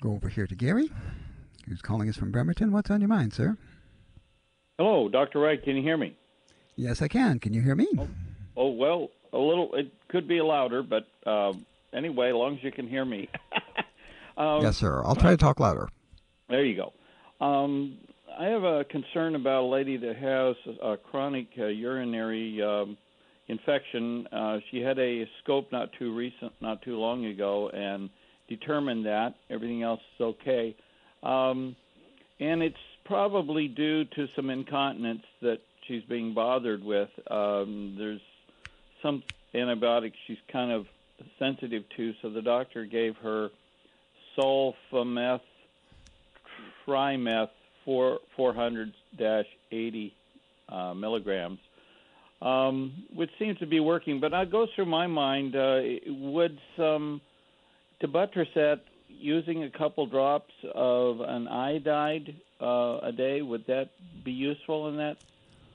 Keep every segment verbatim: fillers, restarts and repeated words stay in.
go over here to Gary, who's calling us from Bremerton. What's on your mind, sir? Hello, Doctor Wright. Can you hear me? Yes, I can. Can you hear me? Oh, oh well, a little. It could be louder, but uh, anyway, as long as you can hear me. um, yes, sir. I'll try to talk louder. There you go. Um, I have a concern about a lady that has a chronic uh, urinary um, infection. Uh, she had a scope not too recent, not too long ago, and determined that everything else is okay. Um, and it's probably due to some incontinence that she's being bothered with. Um, there's some antibiotics she's kind of sensitive to, so the doctor gave her sulfameth trimeth four hundred eighty uh, milligrams, um, which seems to be working. But it goes through my mind, uh, would some, to buttress that, using a couple drops of an iodide uh, a day, would that be useful in that?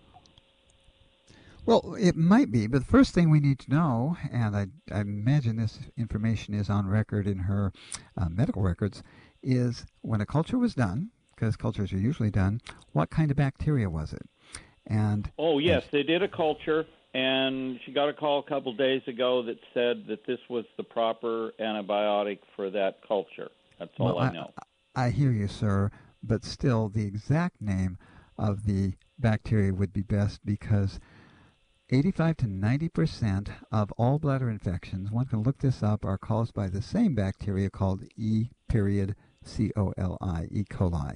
Well, it might be, but the first thing we need to know, and I, I imagine this information is on record in her uh, medical records, is when a culture was done, because cultures are usually done, what kind of bacteria was it? And oh, yes, they did a culture, and she got a call a couple days ago that said that this was the proper antibiotic for that culture. That's all well, I know. I, I hear you, sir, but still the exact name of the bacteria would be best, because eighty-five to ninety percent of all bladder infections, one can look this up, are caused by the same bacteria called E. period C O L I, E. coli.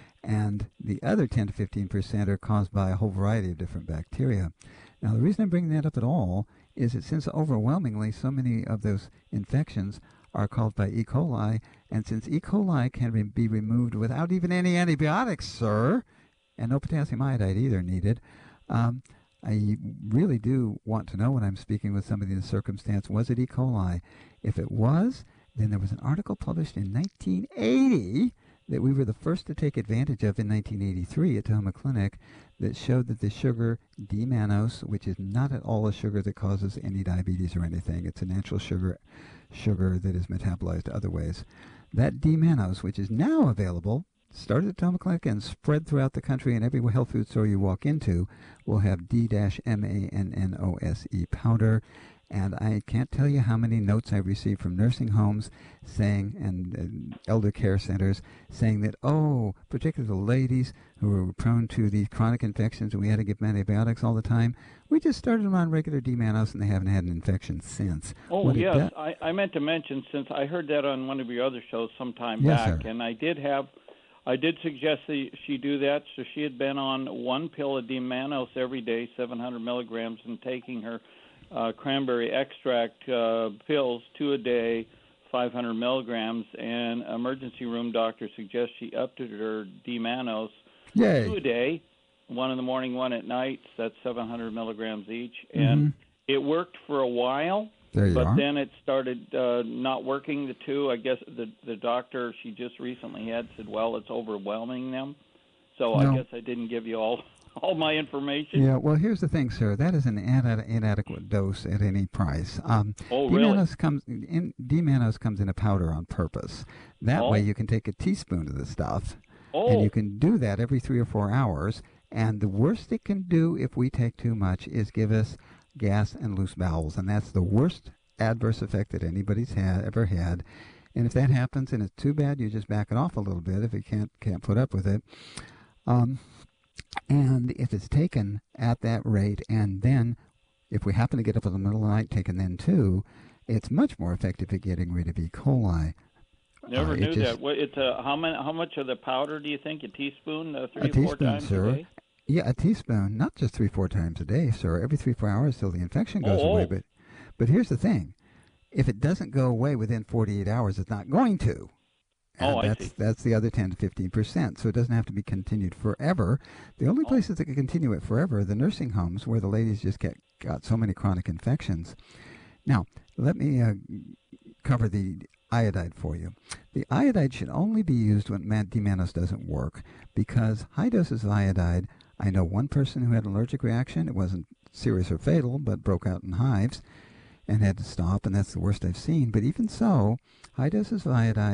And the other ten to fifteen percent are caused by a whole variety of different bacteria. Now, the reason I'm bringing that up at all is that since overwhelmingly so many of those infections are caused by E. coli, and since E. coli can re- be removed without even any antibiotics, sir, and no potassium iodide either needed, um, I really do want to know when I'm speaking with somebody in the circumstance, was it E. coli? If it was, then there was an article published in nineteen eighty that we were the first to take advantage of in nineteen eighty-three at Tahoma Clinic that showed that the sugar D-mannose, which is not at all a sugar that causes any diabetes or anything, it's a natural sugar sugar that is metabolized other ways. That D-mannose, which is now available, started at Tahoma Clinic and spread throughout the country, and every health food store you walk into will have D-M-A-N-N-O-S-E powder. And I can't tell you how many notes I've received from nursing homes saying, and, and elder care centers saying that, oh, particularly the ladies who were prone to these chronic infections and we had to give them antibiotics all the time, we just started them on regular D-mannose and they haven't had an infection since. Oh, what yes. That, I, I meant to mention, since I heard that on one of your other shows some time yes, back, sir. and I did have, I did suggest that she do that. So she had been on one pill of D-mannose every day, seven hundred milligrams, and taking her Uh, cranberry extract uh, pills, two a day, five hundred milligrams, and emergency room doctor suggests she upped her D-mannose Yay. two a day, one in the morning, one at night. So that's seven hundred milligrams each, Mm-hmm. and it worked for a while. There you but are. then it started uh, not working. The two, I guess, the the doctor she just recently had said, well, it's overwhelming them. So No. I guess I didn't give you all. all my information. Yeah, well, here's the thing, sir. That is an ad- inadequate dose at any price. Um, Oh, D-mannose really? comes in, D-mannose comes in a powder on purpose. That Oh. way you can take a teaspoon of the stuff, Oh. and you can do that every three or four hours. And the worst it can do if we take too much is give us gas and loose bowels, and that's the worst adverse effect that anybody's had, ever had. And if that happens and it's too bad, you just back it off a little bit if you can't can't put up with it. Um, And if it's taken at that rate, and then if we happen to get up in the middle of the night, taken then too, it's much more effective at getting rid of E. coli. Never uh, knew just, that. What, it's a, how, many, how much of the powder do you think? A teaspoon, uh, three a or four teaspoon, times sir. a day? Yeah, a teaspoon, not just three, four times a day, sir. Every three, four hours till the infection goes oh, away. Oh. But, but here's the thing. If it doesn't go away within forty-eight hours, it's not going to. And oh, I that's, see. That's the other ten to fifteen percent. So it doesn't have to be continued forever. The only Oh. places that can continue it forever are the nursing homes where the ladies just get got so many chronic infections. Now, let me uh, cover the iodide for you. The iodide should only be used when D-mannose doesn't work, because high doses of iodide, I know one person who had an allergic reaction. It wasn't serious or fatal, but broke out in hives and had to stop, and that's the worst I've seen. But even so, high doses of iodide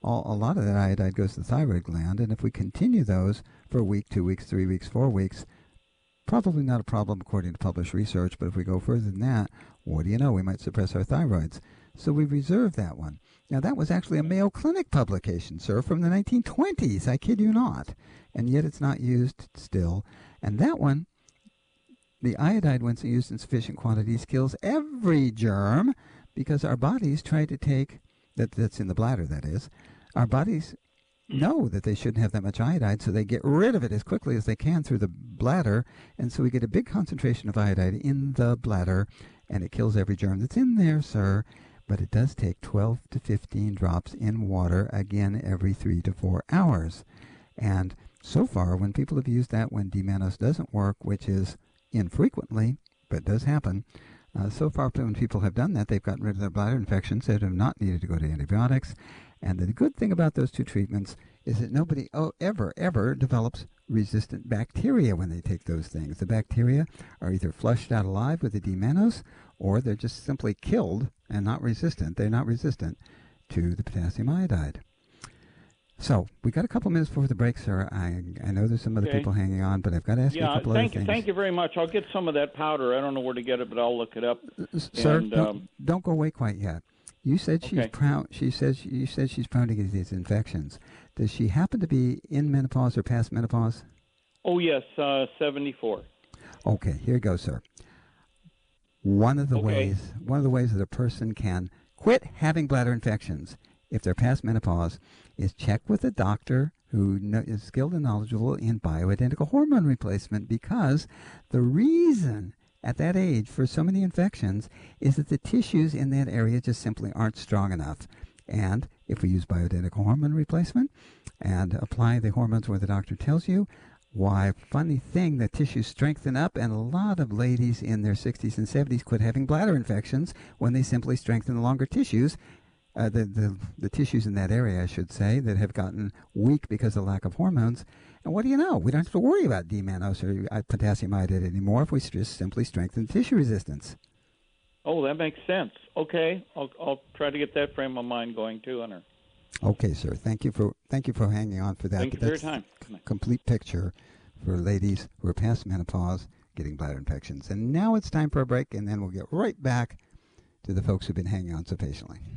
all, a lot of that iodide goes to the thyroid gland, and if we continue those for a week, two weeks, three weeks, four weeks, probably not a problem according to published research, but if we go further than that, what do you know? We might suppress our thyroids. So we reserve that one. Now, that was actually a Mayo Clinic publication, sir, from the nineteen twenties. I kid you not. And yet it's not used still. And that one, the iodide, when it's used in sufficient quantities, kills every germ because our bodies try to take, that, that's in the bladder, that is, our bodies know that they shouldn't have that much iodide, so they get rid of it as quickly as they can through the bladder, and so we get a big concentration of iodide in the bladder, and it kills every germ that's in there, sir. But it does take twelve to fifteen drops in water, again, every three to four hours. And so far, when people have used that when D-mannose doesn't work, which is infrequently, but does happen, uh, so far when people have done that, they've gotten rid of their bladder infections that have not needed to go to antibiotics. And the good thing about those two treatments is that nobody oh, ever, ever develops resistant bacteria when they take those things. The bacteria are either flushed out alive with the D-mannose, or they're just simply killed and not resistant. They're not resistant to the potassium iodide. So we got a couple minutes before the break, sir. I I know there's some other Okay. people hanging on, but I've got to ask Yeah, you a couple thank other things. thank you very much. I'll get some of that powder. I don't know where to get it, but I'll look it up. S- Sir, And, don't, um, don't go away quite yet. You said she's Okay. proud. She says you said she's prone to get these infections. Does she happen to be in menopause or past menopause? Oh yes, uh, seventy-four. Okay, here you go, sir. One of the Okay. ways one of the ways that a person can quit having bladder infections if they're past menopause is check with a doctor who kno- is skilled and knowledgeable in bioidentical hormone replacement, because the reason at that age for so many infections is that the tissues in that area just simply aren't strong enough. And if we use bioidentical hormone replacement and apply the hormones where the doctor tells you, why, funny thing, the tissues strengthen up, and a lot of ladies in their sixties and seventies quit having bladder infections when they simply strengthen the longer tissues, uh, the, the, the tissues in that area, I should say, that have gotten weak because of lack of hormones. And what do you know? We don't have to worry about D-mannose or uh, potassium iodide anymore if we just simply strengthen tissue resistance. Oh, that makes sense. Okay, I'll I'll try to get that frame of mind going too, Hunter. Okay, sir. Thank you for thank you for hanging on for that. Thank you But for your that's time. the complete picture for ladies who are past menopause getting bladder infections. And now it's time for a break, and then we'll get right back to the folks who've been hanging on so patiently.